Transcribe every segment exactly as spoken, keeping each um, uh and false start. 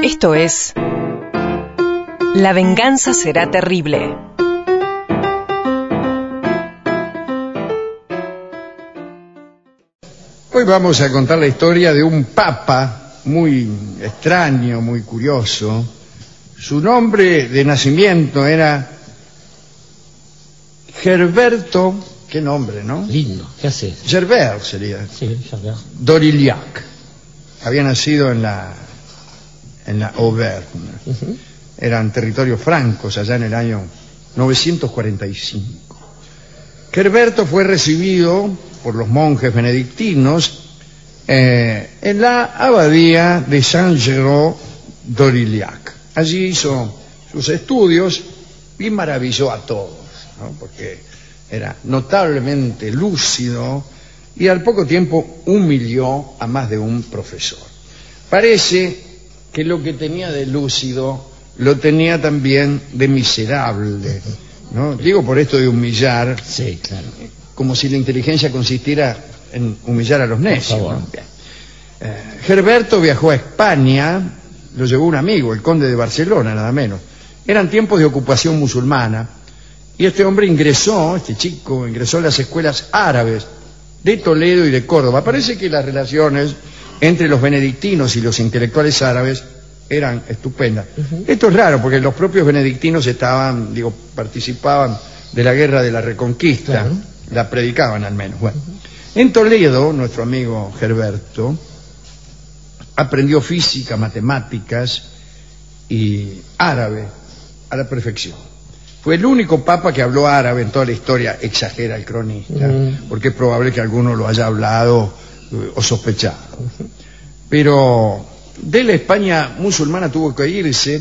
Esto es La venganza será terrible. Hoy vamos a contar la historia de un papa muy extraño, muy curioso. Su nombre de nacimiento era Gerberto, qué nombre, ¿no? Lindo, ¿qué hace? Gerbert sería. Sí, Gerbert. d'Aurillac. Había nacido en la en la Auvergne. Uh-huh. Eran territorios francos allá en el año novecientos cuarenta y cinco. Gerberto fue recibido por los monjes benedictinos eh, en la abadía de Saint-Géraud d'Aurillac. Allí hizo sus estudios y maravilló a todos, ¿no? Porque era notablemente lúcido y al poco tiempo humilló a más de un profesor. Parece que lo que tenía de lúcido lo tenía también de miserable, ¿no? Digo por esto de humillar, sí, claro, como si la inteligencia consistiera en humillar a los necios, ¿no? eh, Gerberto viajó a España, lo llevó un amigo, el conde de Barcelona, nada menos. Eran tiempos de ocupación musulmana y este hombre ingresó, este chico ingresó a las escuelas árabes de Toledo y de Córdoba. Parece que las relaciones entre los benedictinos y los intelectuales árabes eran estupendas. Uh-huh. Esto es raro porque los propios benedictinos estaban, digo, participaban de la guerra de la Reconquista, claro. La predicaban al menos. Bueno, uh-huh. En Toledo, nuestro amigo Gerberto aprendió física, matemáticas y árabe a la perfección. Fue el único papa que habló árabe en toda la historia, exagera el cronista, uh-huh. Porque es probable que alguno lo haya hablado o sospechado. Uh-huh. Pero de la España musulmana tuvo que irse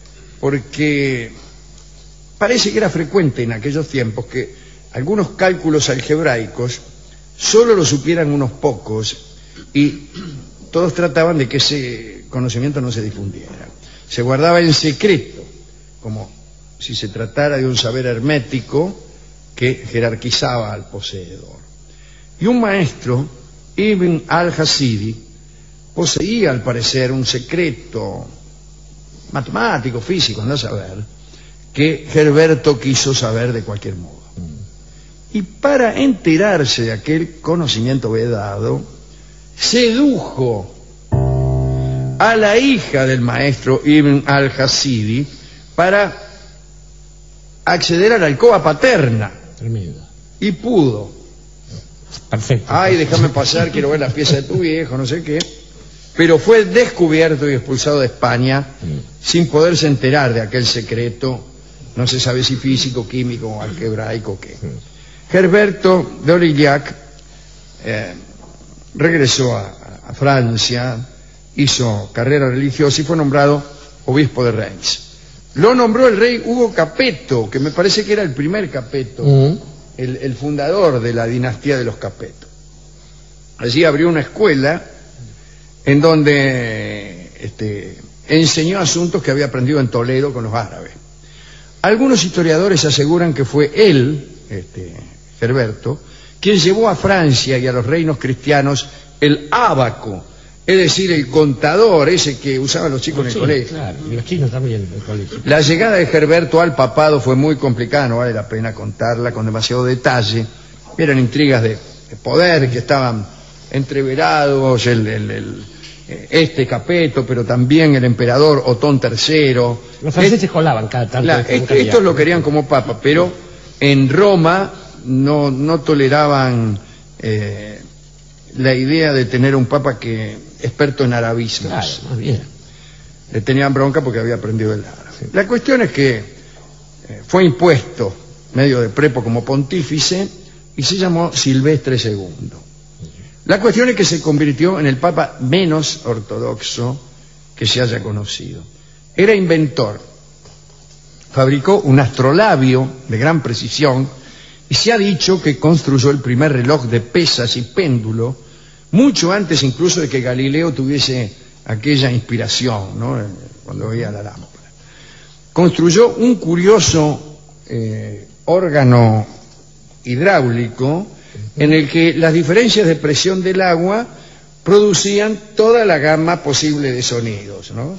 porque parece que era frecuente en aquellos tiempos que algunos cálculos algebraicos solo lo supieran unos pocos y todos trataban de que ese conocimiento no se difundiera. Se guardaba en secreto, como si se tratara de un saber hermético que jerarquizaba al poseedor. Y un maestro, Ibn al-Hasidi, poseía al parecer un secreto matemático, físico, no saber, que Gerberto quiso saber de cualquier modo. Y para enterarse de aquel conocimiento vedado, sedujo a la hija del maestro Ibn al-Hasidi para acceder a la alcoba paterna. Tremendo. Y pudo. Perfecto. Ay, déjame pasar, quiero ver las piezas de tu viejo, no sé qué. Pero fue descubierto y expulsado de España mm. sin poderse enterar de aquel secreto, no se sabe si físico, químico o algebraico qué. Mm. Gerberto d'Aurillac eh, regresó a, a Francia, hizo carrera religiosa y fue nombrado obispo de Reims. Lo nombró el rey Hugo Capeto, que me parece que era el primer Capeto, mm. el, el fundador de la dinastía de los Capeto. Allí abrió una escuela en donde este, enseñó asuntos que había aprendido en Toledo con los árabes. Algunos historiadores aseguran que fue él, este, Gerberto, quien llevó a Francia y a los reinos cristianos el ábaco, es decir, el contador, ese que usaban los chicos en el sí, colegio. Claro, y los chinos también en el colegio. La llegada de Gerberto al papado fue muy complicada, no vale la pena contarla con demasiado detalle. Eran intrigas de, de poder que estaban entreverados, el, el, el, este Capeto, pero también el emperador Otón tercero. Los franceses es, colaban cada tanto. La, esto, estos lo querían como papa, pero en Roma no, no toleraban eh, la idea de tener un papa que experto en arabismos. Claro, más bien. Le tenían bronca porque había aprendido el árabe. Sí. La cuestión es que eh, fue impuesto medio de prepo como pontífice y se llamó Silvestre segundo. La cuestión es que se convirtió en el papa menos ortodoxo que se haya conocido. Era inventor, fabricó un astrolabio de gran precisión y se ha dicho que construyó el primer reloj de pesas y péndulo mucho antes incluso de que Galileo tuviese aquella inspiración, ¿no?, cuando veía la lámpara. Construyó un curioso eh, órgano hidráulico en el que las diferencias de presión del agua producían toda la gama posible de sonidos, ¿no?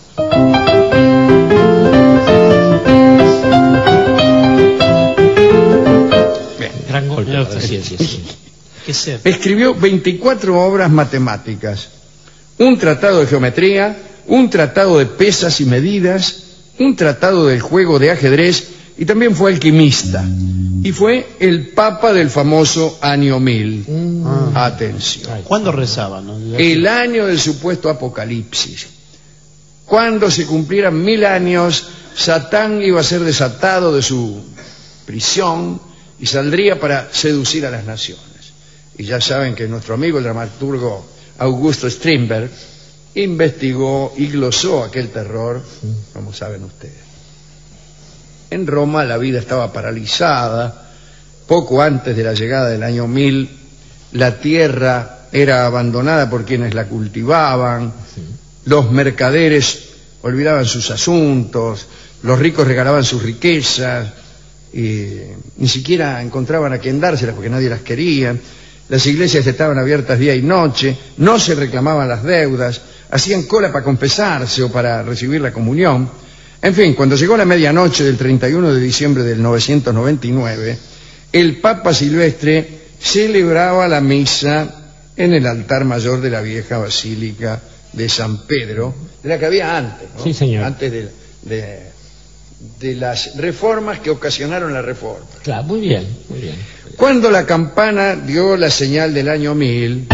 Bien. Gran golpe. Sí, sí, sí. ¿Qué ser? Escribió veinticuatro obras matemáticas, un tratado de geometría, un tratado de pesas y medidas, un tratado del juego de ajedrez, y también fue alquimista. Y fue el papa del famoso año mil. Mm. Atención. ¿Cuándo rezaba? No? El año del supuesto apocalipsis. Cuando se cumplieran mil años, Satán iba a ser desatado de su prisión y saldría para seducir a las naciones. Y ya saben que nuestro amigo el dramaturgo Augusto Strindberg investigó y glosó aquel terror, como saben ustedes. En Roma la vida estaba paralizada. Poco antes de la llegada del año mil, la tierra era abandonada por quienes la cultivaban, los mercaderes olvidaban sus asuntos, los ricos regalaban sus riquezas, y ni siquiera encontraban a quien dárselas porque nadie las quería. Las iglesias estaban abiertas día y noche, no se reclamaban las deudas, hacían cola para confesarse o para recibir la comunión. En fin, cuando llegó la medianoche del treinta y uno de diciembre del novecientos noventa y nueve, el Papa Silvestre celebraba la misa en el altar mayor de la vieja basílica de San Pedro, de la que había antes, ¿no? Sí, señor. Antes de, de, de las reformas que ocasionaron la reforma. Claro, muy bien, muy bien. Cuando la campana dio la señal del año mil,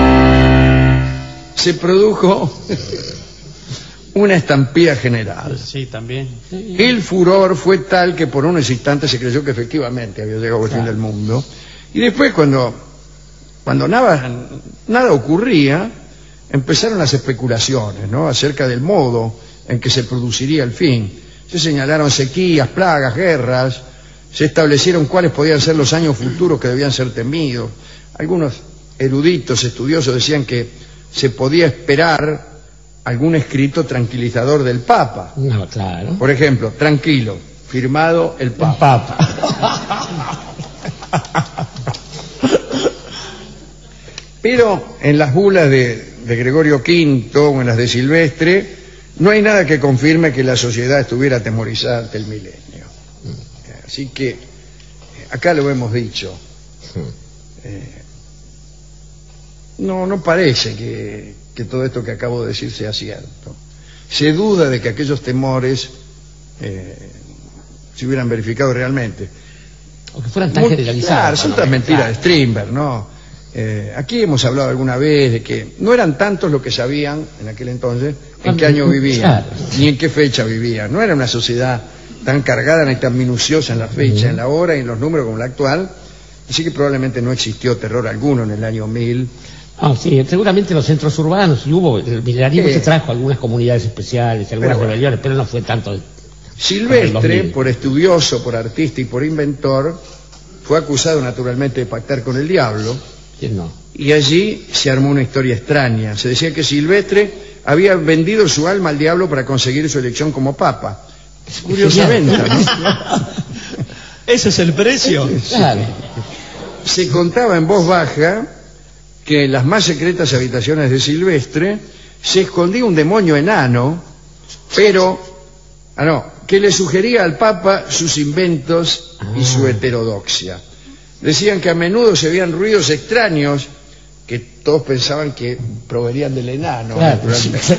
se produjo una estampida general. Sí, también. El furor fue tal que por unos instantes se creyó que efectivamente había llegado el fin del mundo. Y después, cuando, cuando nada, nada ocurría, empezaron las especulaciones, ¿no?, acerca del modo en que se produciría el fin. Se señalaron sequías, plagas, guerras, se establecieron cuáles podían ser los años futuros que debían ser temidos. Algunos eruditos, estudiosos decían que se podía esperar algún escrito tranquilizador del Papa. No, claro. Por ejemplo, tranquilo, firmado el Papa. El Papa. Pero en las bulas de, de Gregorio quinto o en las de Silvestre no hay nada que confirme que la sociedad estuviera atemorizada ante el milenio. Así que acá lo hemos dicho. Eh, no, no parece que, que todo esto que acabo de decir sea cierto. Se duda de que aquellos temores eh, se hubieran verificado realmente. O que fueran tan Muy, generalizados. Claro, son tan mentiras de Strindberg, ¿no? Eh, aquí hemos hablado alguna vez de que no eran tantos los que sabían en aquel entonces en qué año vivían, claro, ni en qué fecha vivían. No era una sociedad tan cargada ni tan minuciosa en la fecha, uh-huh, en la hora y en los números como la actual. Así que probablemente no existió terror alguno en el año mil. Ah, sí, seguramente en los centros urbanos y hubo, el milenarismo eh, se trajo algunas comunidades especiales, algunas pero, rebeliones, pero no fue tanto. Silvestre, por estudioso, por artista y por inventor, fue acusado naturalmente de pactar con el diablo. ¿Quién no? Y allí se armó una historia extraña. Se decía que Silvestre había vendido su alma al diablo para conseguir su elección como papa. Curiosamente, ¿no? ¿Ese es el precio? Sí. Claro. Se contaba en voz baja que en las más secretas habitaciones de Silvestre se escondía un demonio enano, pero, ah no, que le sugería al Papa sus inventos y su heterodoxia. Decían que a menudo se veían ruidos extraños que todos pensaban que provenían del enano, claro, naturalmente.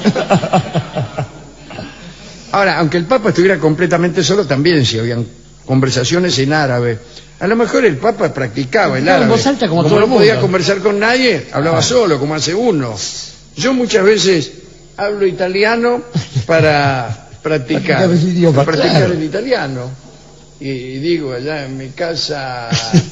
Ahora, aunque el Papa estuviera completamente solo, también se oían conversaciones en árabe. A lo mejor el Papa practicaba el árabe. En voz alta, como, como todo no el mundo. Podía conversar con nadie, hablaba solo, como hace uno. Yo muchas veces hablo italiano para practicar, el idioma, para practicar claro. el italiano. Y digo allá en mi casa,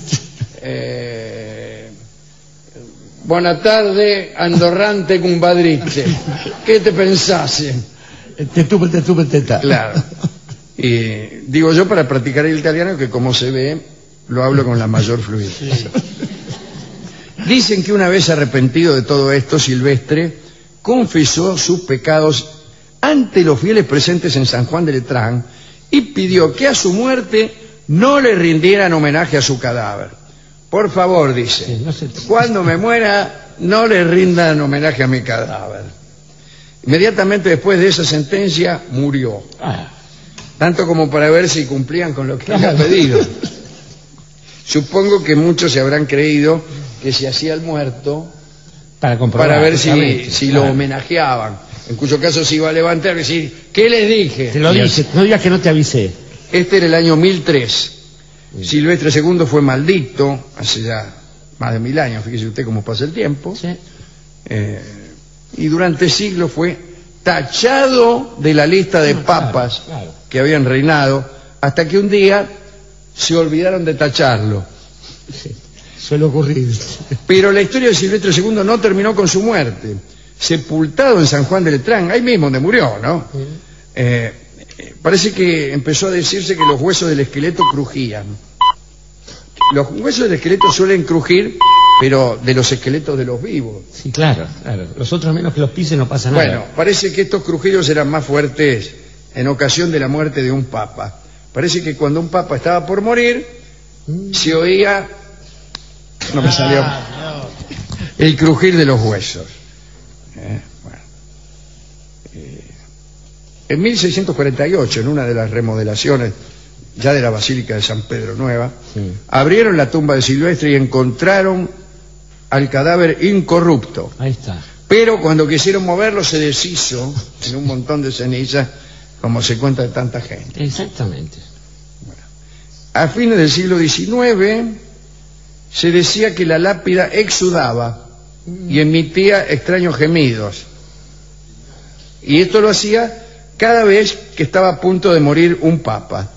eh, buona tarde, andorrante compadrite. ¿Qué te pensase? Te tuve, te tuve, te ta. Claro. Y digo yo para practicar el italiano que, como se ve, lo hablo con la mayor fluidez. Sí. Dicen que una vez arrepentido de todo esto, Silvestre confesó sus pecados ante los fieles presentes en San Juan de Letrán y pidió que a su muerte no le rindieran homenaje a su cadáver. Por favor, dice, sí, no sé. Cuando me muera, no le rindan homenaje a mi cadáver. Inmediatamente después de esa sentencia murió, Ah, tanto como para ver si cumplían con lo que había pedido. Supongo que muchos se habrán creído que se hacía el muerto para comprobar. para ver si, justamente, si claro. lo homenajeaban, en cuyo caso se iba a levantar y decir, ¿qué les dije? Te lo Y dije, no digas que no te avisé. Este era el año mil tres. Silvestre segundo fue maldito hace ya más de mil años, fíjese usted cómo pasa el tiempo. Sí. Eh, y durante siglos fue tachado de la lista de Ah, claro, papas claro. que habían reinado, hasta que un día se olvidaron de tacharlo. Sí, suele ocurrir. Pero la historia de Silvestre segundo no terminó con su muerte. Sepultado en San Juan de Letrán, ahí mismo donde murió, ¿no? Eh, eh, parece que empezó a decirse que los huesos del esqueleto crujían. Los huesos del esqueleto suelen crujir, pero de los esqueletos de los vivos. Sí, claro, claro. Los otros menos que los pisen no pasa nada. Bueno, parece que estos crujidos eran más fuertes en ocasión de la muerte de un papa. Parece que cuando un papa estaba por morir, se oía, no me salió, el crujir de los huesos. Eh, bueno. Eh, en mil seiscientos cuarenta y ocho, en una de las remodelaciones ya de la Basílica de San Pedro Nueva, Sí. abrieron la tumba de Silvestre y encontraron al cadáver incorrupto. Ahí está. Pero cuando quisieron moverlo se deshizo en un montón de cenizas, como se cuenta de tanta gente. Exactamente. A fines del siglo diecinueve se decía que la lápida exudaba y emitía extraños gemidos. Y esto lo hacía cada vez que estaba a punto de morir un papa.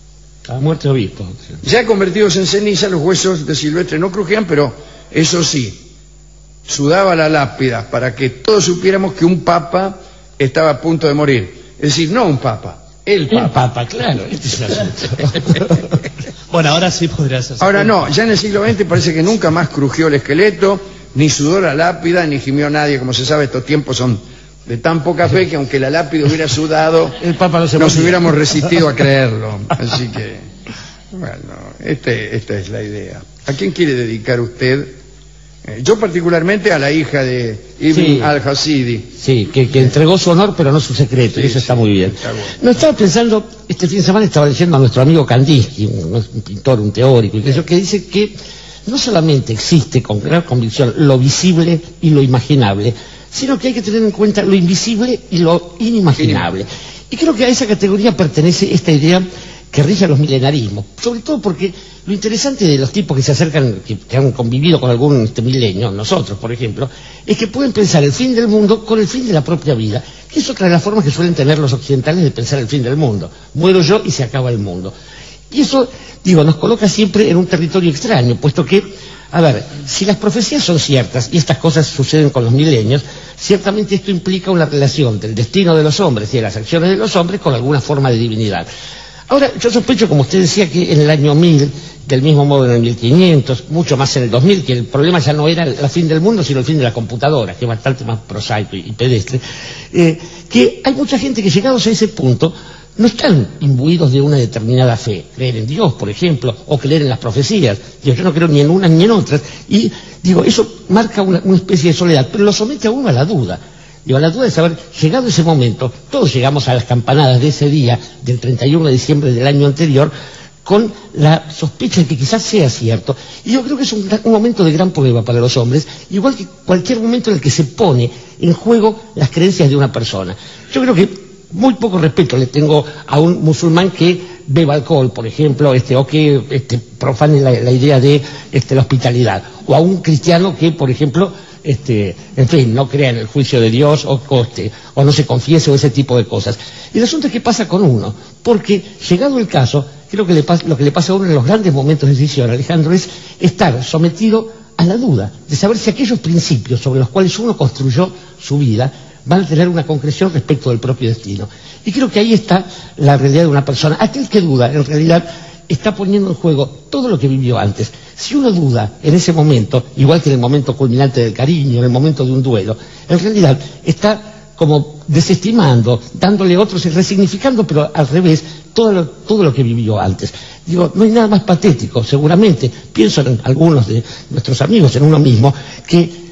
A muerte obispo. Ya convertidos en ceniza, los huesos de Silvestre no crujían, pero eso sí, sudaba la lápida para que todos supiéramos que un papa estaba a punto de morir. Es decir, no un papa, el papa. El papa, claro. Este es el asunto. Bueno, ahora sí podrías hacer. Ahora no, ya en el siglo veinte parece que nunca más crujió el esqueleto, ni sudó la lápida, ni gimió nadie. Como se sabe, estos tiempos son de tan poca fe que aunque la lápida hubiera sudado, El papa no se nos moría. hubiéramos resistido a creerlo. Así que, bueno, este, esta es la idea. ¿A quién quiere dedicar usted? Eh, yo particularmente a la hija de Ibn Sí. al-Hasidi. Sí, que, que entregó su honor, pero no su secreto, Sí, y eso sí, está muy bien. está bueno. No estaba pensando, este fin de semana estaba leyendo a nuestro amigo Kandinsky, un, un pintor, un teórico, y que, eso, que dice que no solamente existe con gran convicción lo visible y lo imaginable, sino que hay que tener en cuenta lo invisible y lo inimaginable. Y creo que a esa categoría pertenece esta idea que rige a los milenarismos, sobre todo porque lo interesante de los tipos que se acercan, que, que han convivido con algún este milenio, nosotros por ejemplo, es que pueden pensar el fin del mundo con el fin de la propia vida, que es otra de las formas que suelen tener los occidentales de pensar el fin del mundo. Muero yo y se acaba el mundo. Y eso, digo, nos coloca siempre en un territorio extraño, puesto que, a ver, si las profecías son ciertas, y estas cosas suceden con los milenios, ciertamente esto implica una relación del destino de los hombres y de las acciones de los hombres con alguna forma de divinidad. Ahora, yo sospecho, como usted decía, que en el año mil, del mismo modo en el mil quinientos, mucho más en el dos mil, que el problema ya no era el fin del mundo, sino el fin de la computadora, que es bastante más prosaico y, y pedestre, eh, que hay mucha gente que, llegados a ese punto, no están imbuidos de una determinada fe, creer en Dios, por ejemplo, o creer en las profecías. Yo, yo no creo ni en unas ni en otras, y digo, eso marca una, una especie de soledad, pero lo somete a uno a la duda. Digo, a la duda de saber, llegado ese momento, todos llegamos a las campanadas de ese día, del treinta y uno de diciembre del año anterior, con la sospecha de que quizás sea cierto. Y yo creo que es un, un momento de gran prueba para los hombres, igual que cualquier momento en el que se pone en juego las creencias de una persona. Yo creo que muy poco respeto le tengo a un musulmán que beba alcohol, por ejemplo, este, o que este, profane la, la idea de este, la hospitalidad, o a un cristiano que, por ejemplo, este, en fin, no crea en el juicio de Dios o, o, este, o no se confiese o ese tipo de cosas. Y el asunto es qué pasa con uno, porque llegado el caso, creo que le pasa, lo que le pasa a uno en los grandes momentos de decisión, Alejandro, es estar sometido a la duda de saber si aquellos principios sobre los cuales uno construyó su vida van a tener una concreción respecto del propio destino. Y creo que ahí está la realidad de una persona. Aquel que duda, en realidad, está poniendo en juego todo lo que vivió antes. Si uno duda en ese momento, igual que en el momento culminante del cariño, en el momento de un duelo, en realidad está como desestimando, dándole otros y resignificando, pero al revés, todo lo, todo lo que vivió antes. Digo, no hay nada más patético, seguramente, pienso en algunos de nuestros amigos, en uno mismo, que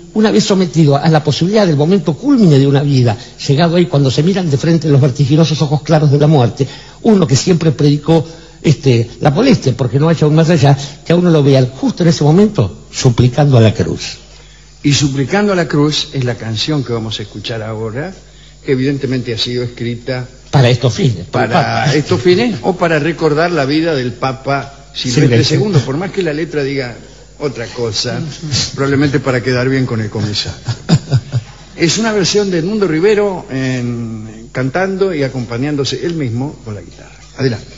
una vez sometido a la posibilidad del momento cúlmine de una vida, llegado ahí cuando se miran de frente los vertiginosos ojos claros de la muerte, uno que siempre predicó este, la molestia, porque no haya un más allá, que a uno lo vean justo en ese momento suplicando a la cruz. Y suplicando a la cruz es la canción que vamos a escuchar ahora, que evidentemente ha sido escrita para estos fines. Para estos fines o para recordar la vida del Papa Silvestre segundo, por más que la letra diga otra cosa, probablemente para quedar bien con el comisario. Es una versión de Edmundo Rivero en, cantando y acompañándose él mismo con la guitarra. Adelante.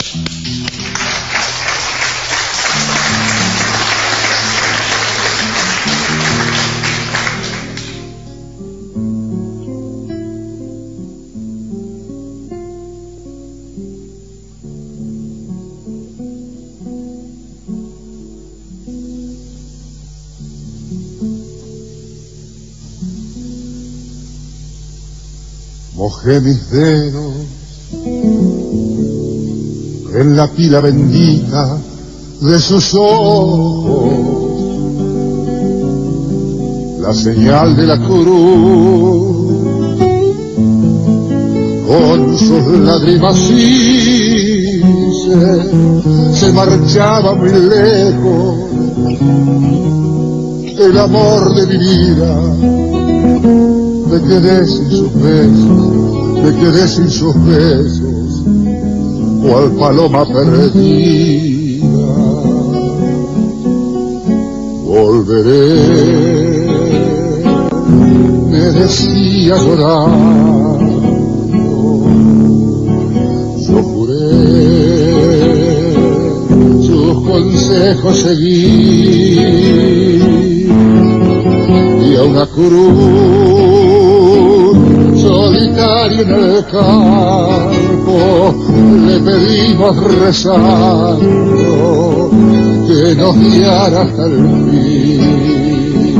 Mojé mis dedos en la pila bendita de sus ojos, la señal de la cruz, con sus lágrimas hice, se marchaba muy lejos el amor de mi vida. Me quedé sin sus besos, me quedé sin sus besos, cual paloma perdida. Volveré, me decía llorando, yo juré sus consejos seguir, y a una cruz solitario en el campo le pedimos rezando que nos guiara hasta el fin.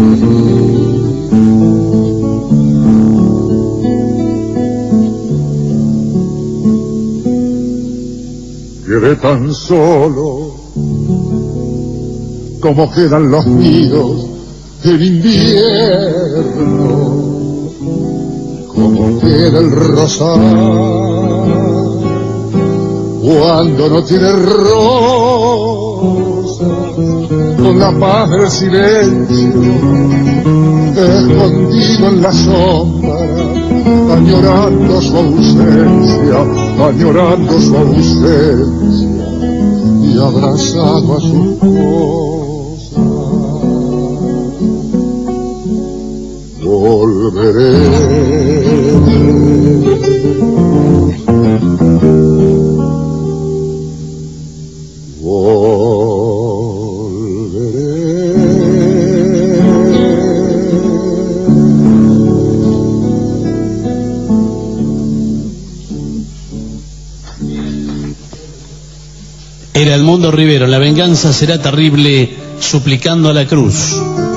Quedé tan solo como quedan los nidos del invierno, como queda el rosal cuando no tiene rosas, con la paz del silencio escondido en la sombra, añorando su ausencia, añorando su ausencia y abrazado a sus cosas. Volveré, Era Edmundo Rivero, La venganza será terrible, suplicando a la cruz.